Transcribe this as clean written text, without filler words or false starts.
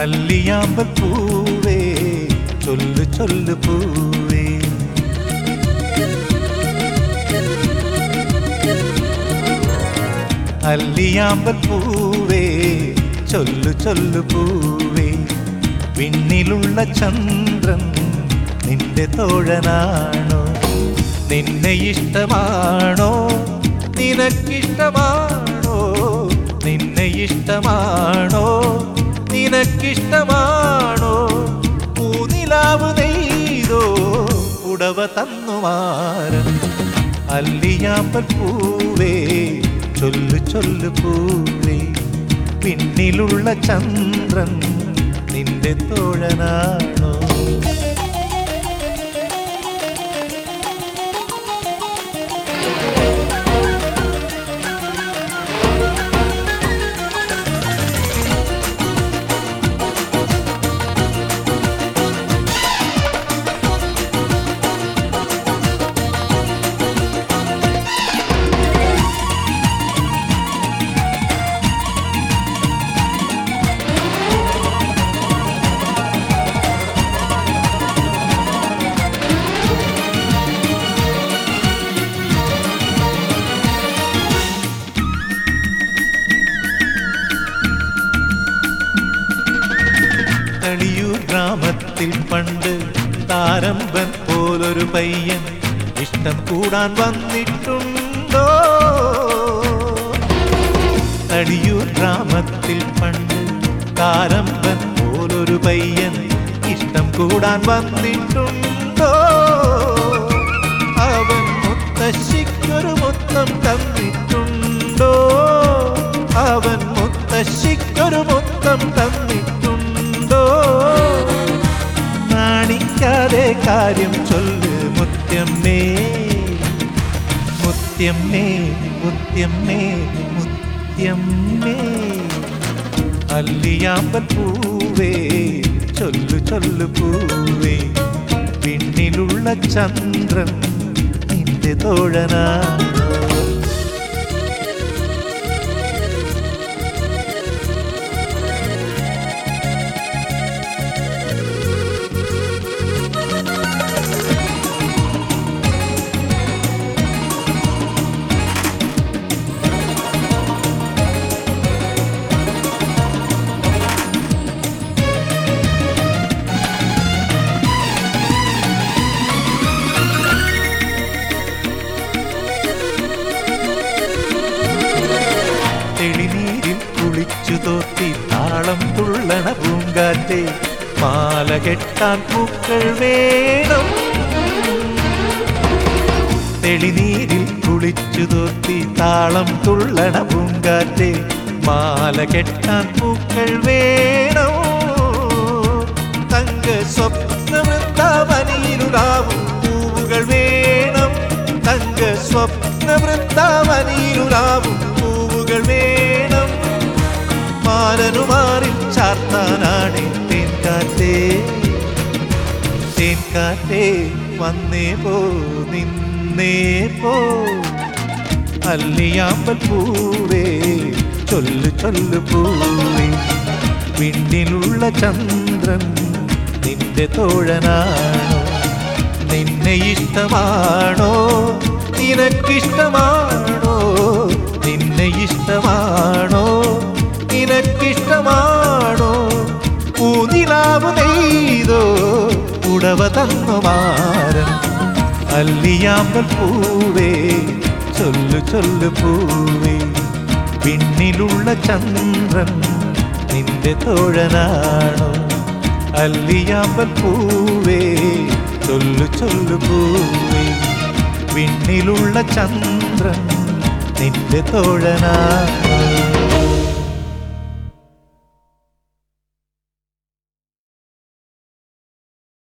അല്ലിയാമ്പൽ പൂവേ ചൊല്ലു ചൊല്ലു പൂവേ. അല്ലിയാമ്പൽ പൂവേ ചൊല്ലു ചൊല്ലു പൂവേ. വിണ്ണിലുള്ള ചന്ദ്രൻ നിന്റെ തോഴനാണോ? നിന്നെ ഇഷ്ടമാണോ? നിനക്കിഷ്ടമാണോ? നിന്നെ ഇഷ്ടമാണോ? നിനക്കിഷ്ടമാണോ? പൂനിലാവ് നെയ്തോ ഉടവ തന്നുമാരൻ. അല്ലിയാമ്പൽ പൂവേ ചൊല്ലു ചൊല്ലു പൂവേ. പിന്നിലുള്ള ചന്ദ്രൻ നിന്റെ തോഴനാണോ? തളിയൂർ ഗ്രാമത്തിൽ പണ്ട് താരമ്പൻ പോലൊരു പയ്യൻ ഇഷ്ടം കൂടാൻ വന്നിട്ടുണ്ടോ? തളിയൂർ ഗ്രാമത്തിൽ പണ്ട് താരമ്പൻ പോലൊരു പയ്യൻ ഇഷ്ടം കൂടാൻ വന്നിട്ടുണ്ടോ? അവൻ മുത്തശ്ശിക്കൊരു മുത്തം തന്നിട്ടുണ്ടോ? അവൻ മുത്തശ്ശിക്കൊരു മുത്തം തന്നിട്ടുണ്ടോ? നാണിക്കാതെ കാര്യം ചൊല്ല് മുത്യമ്മേ, മുത്യമ്മേ, മുത്യമ്മേ, മുത്യമ്മേ. അല്ലിയാമ്പൽ പൂവേ ചൊല്ലു ചൊല്ലു പൂവേ. പിന്നിലുള്ള ചന്ദ്രൻ നിന്റെ തോഴനാണോ? തെളിനീരിൽ കുളിച്ചു തോത്തി താളം തുള്ളണ പൂങ്കാറ്റെ മാല കെട്ടാൻ പൂക്കൾ വേണം. തെളിനീരിൽ കുളിച്ചു തോത്തി താളം തുള്ളണ പൂങ്കാറ്റെ മാല കെട്ടാൻ പൂക്കൾ വേണം. തങ്ക സ്വപ്ന വൃന്ദാവനിയിലുലാവും പൂവുകൾ വേണം. തങ്ക സ്വപ്ന വൃന്ദാവനിയിലുലാവും പൂവുകൾ വേണം. മാലനുമാറിൽ ചാർത്താനാണ് തേൻകാറ്റേ, തേൻകാറ്റേ വന്നേ പോ നിന്നേ പോ. അല്ലിയാമ്പൽ പൂവേ ചൊല്ലു ചൊല്ലു പൂവേ. പിന്നിലുള്ള ചന്ദ്രൻ നിന്റെ തോഴനാണോ? നിന്നെ ഇഷ്ടമാണോ? നിനക്കിഷ്ടമാണോ? നിന്നെ ഇഷ്ടമാണോ? നിനക്കിഷ്ടമാണോ? പൂനിലാവ് നെയ്തോ ഉടവ തന്നുമാരൻ. അല്ലിയാമ്പൽ പൂവേ ചൊല്ലു ചൊല്ലു പൂവേ. പിന്നിലുള്ള ചന്ദ്രൻ നിന്റെ തോഴനാണോ? അല്ലിയാമ്പൽ പൂവേ ചൊല്ലു ചൊല്ലു പൂവേ. പിന്നിലുള്ള ചന്ദ്രൻ നിന്റെ തോഴനാണോ?